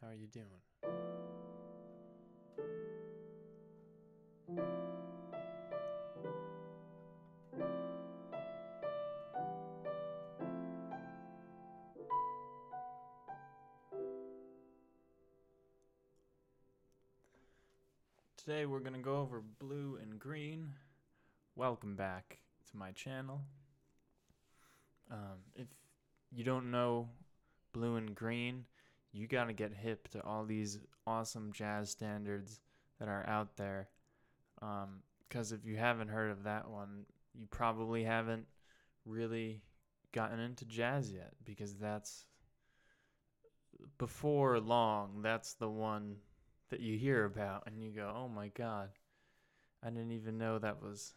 are you doing? Today we're going to go over blue and green. Welcome back to my channel. If you don't know blue and green, you got to get hip to all these awesome jazz standards that are out there. Because if you haven't heard of that one, you probably haven't really gotten into jazz yet, because that's before long, that's the one that you hear about and you go, oh my god, I didn't even know that was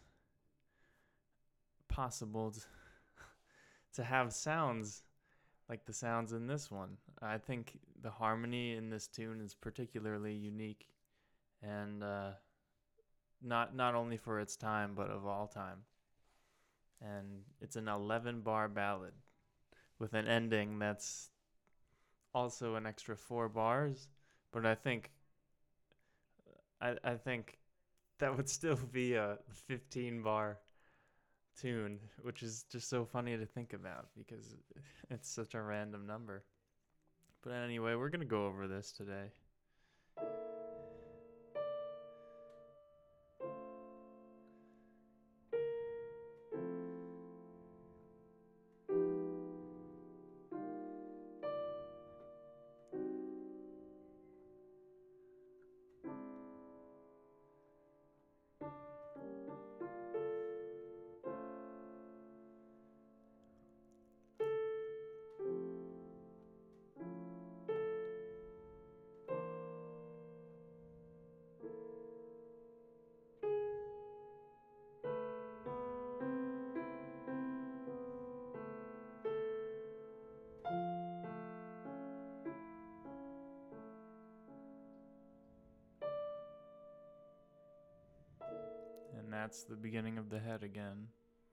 possible to have sounds like the sounds in this one. I think the harmony in this tune is particularly unique, and not only for its time, but of all time. And it's an 11-bar ballad with an ending that's also an extra 4 bars, but I think that would still be a 15-bar tune, which is just so funny to think about because it's such a random number. But anyway, we're going to go over this today. And that's the beginning of the head again.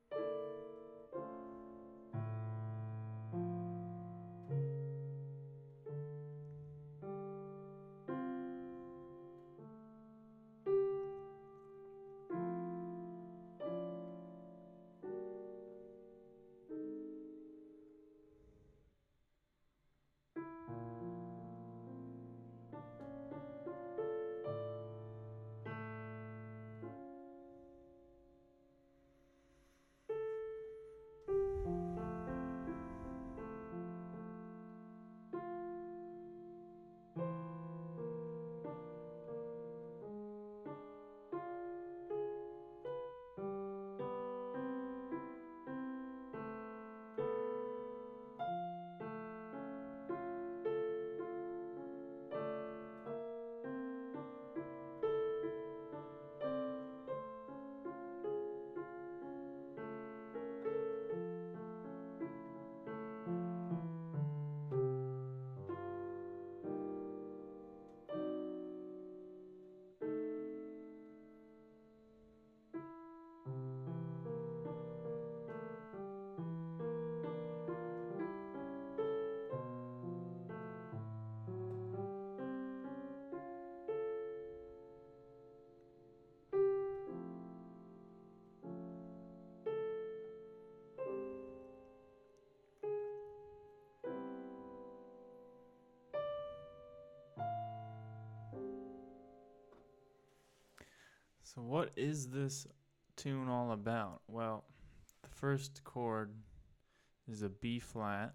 So what is this tune all about? Well, the first chord is a B flat,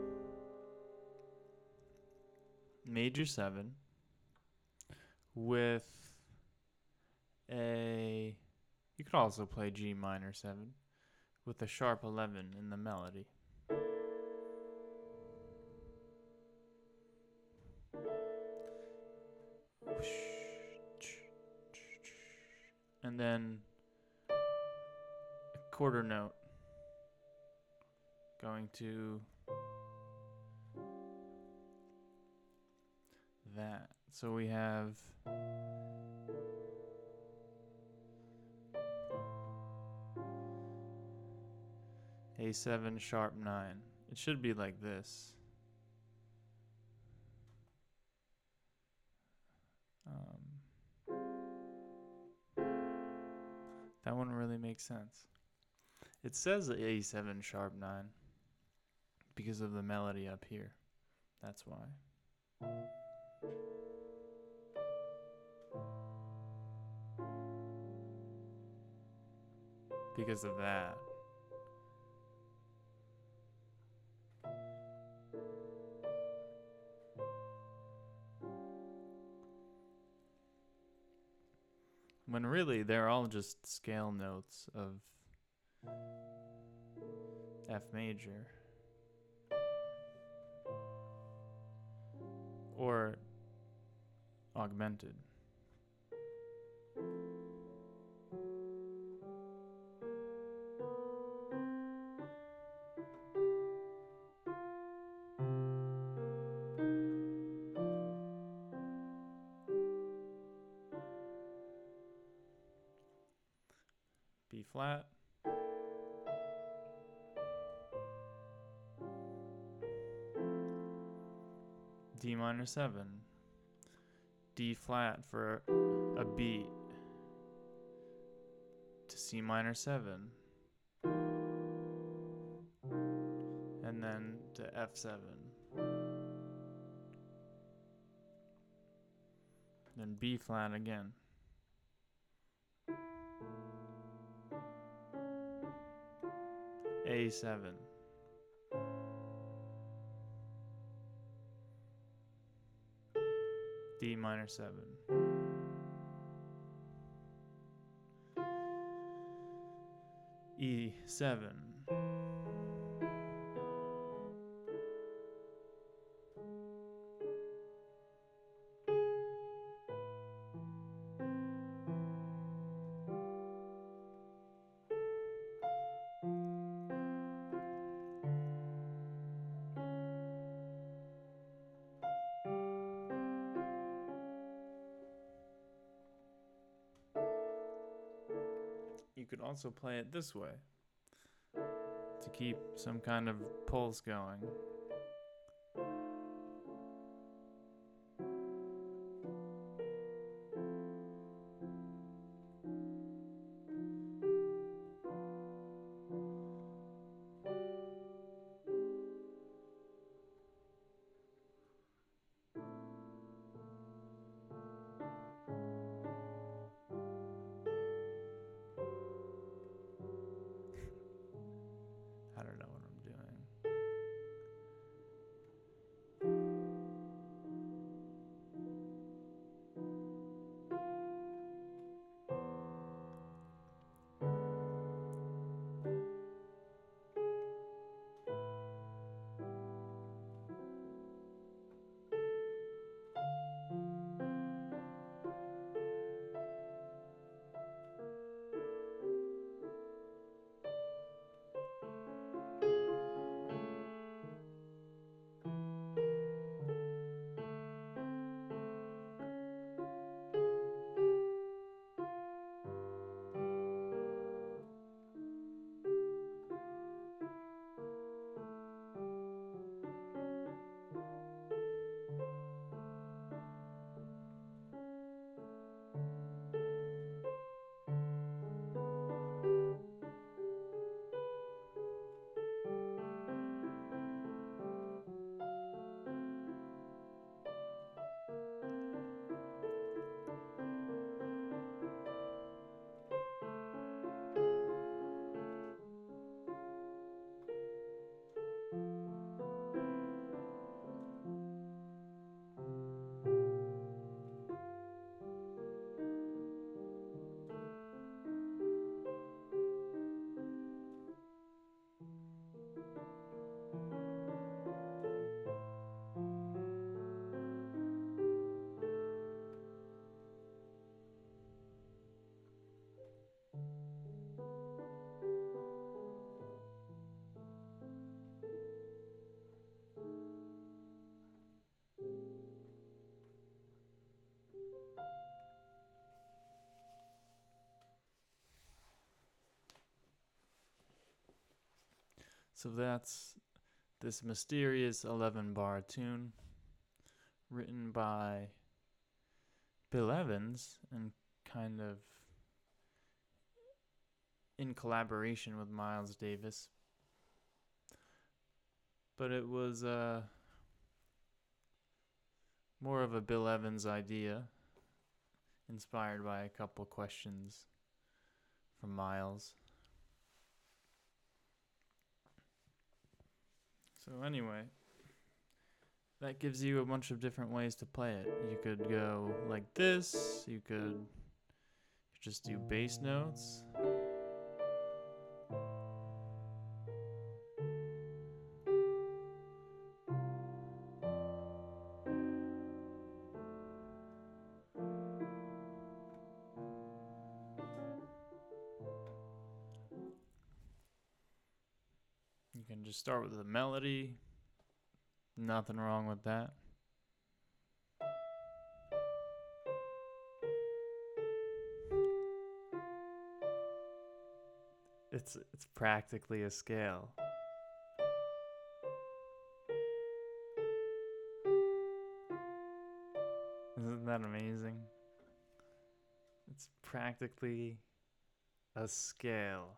major 7, with a, you could also play G minor 7, with a sharp 11 in the melody. And then a quarter note going to that. So we have A7 sharp 9. It should be like this. That wouldn't really make sense. It says A7 sharp 9 because of the melody up here. That's why. Because of that. When really they're all just scale notes of F major. Or augmented. B flat. D minor 7. D flat for a beat to C minor 7. And then to F7. Then B flat again. A7. D minor 7. E7. You could also play it this way to keep some kind of pulse going. I don't know what I'm doing. So that's this mysterious 11-bar tune written by Bill Evans and kind of in collaboration with Miles Davis. But it was more of a Bill Evans idea, inspired by a couple questions from Miles. So anyway, that gives you a bunch of different ways to play it. You could go like this, you could just do bass notes. You can just start with a melody. Nothing wrong with that. It's practically a scale. Isn't that amazing? It's practically a scale.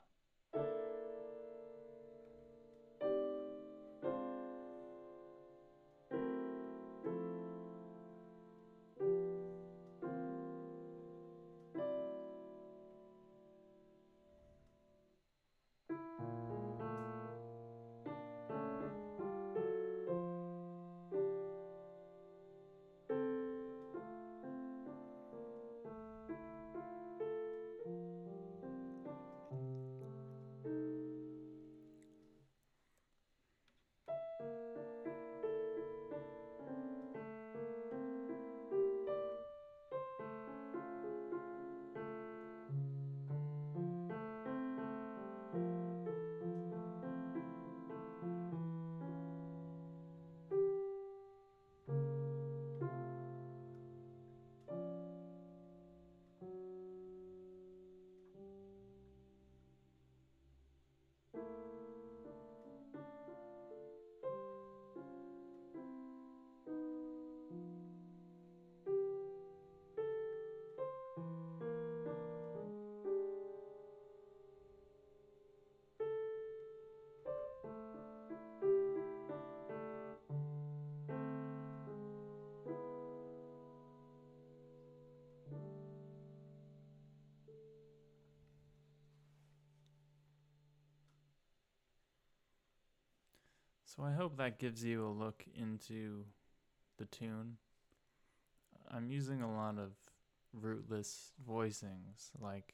So I hope that gives you a look into the tune. I'm using a lot of rootless voicings, like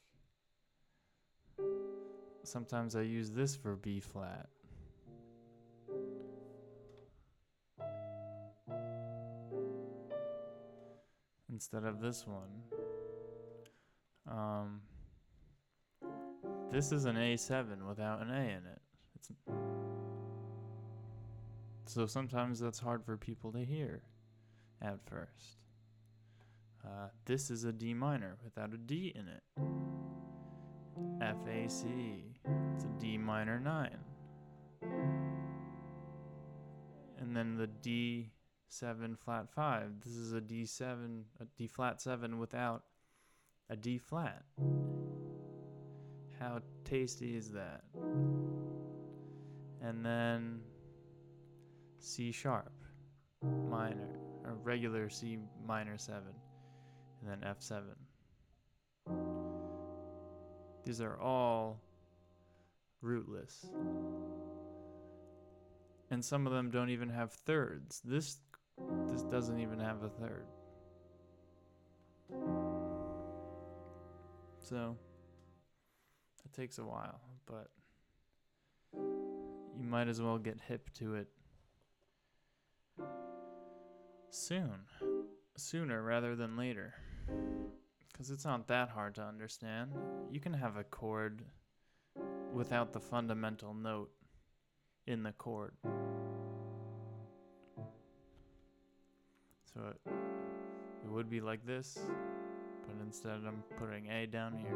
sometimes I use this for B flat. Instead of this one. This is an A7 without an A in it. So sometimes that's hard for people to hear at first. This is a D minor without a D in it. F, A, C. It's a D minor 9. And then the D7 flat 5. This is a D7, a D flat 7 without a D flat. How tasty is that? And then C sharp minor, or regular C minor 7, and then F7. These are all rootless. And some of them don't even have thirds. This doesn't even have a third. So it takes a while, but you might as well get hip to it sooner rather than later, because it's not that hard to understand. You can have a chord without the fundamental note in the chord. So it would be like this, but instead I'm putting A down here.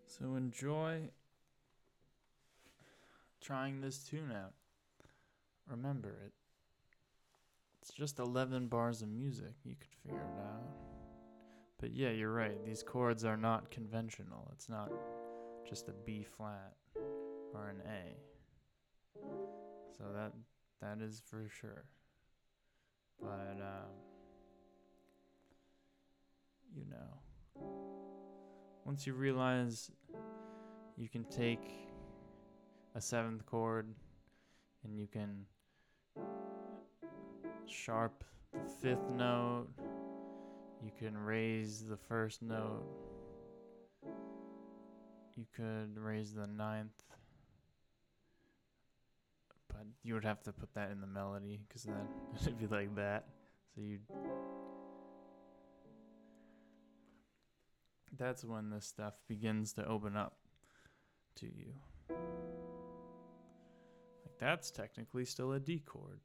So enjoy trying this tune out. Remember it. It's just 11 bars of music. You could figure it out. But yeah, you're right. These chords are not conventional. It's not just a B flat or an A. So that is for sure. But you know, once you realize you can take a seventh chord and you can sharp the fifth note, you can raise the first note, you could raise the ninth, but you would have to put that in the melody because then it'd be like that. So that's when this stuff begins to open up to you. Like that's technically still a D chord.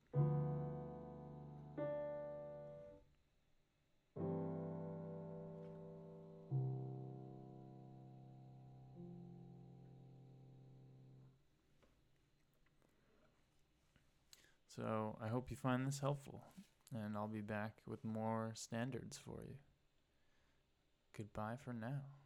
So I hope you find this helpful, and I'll be back with more standards for you. Goodbye for now.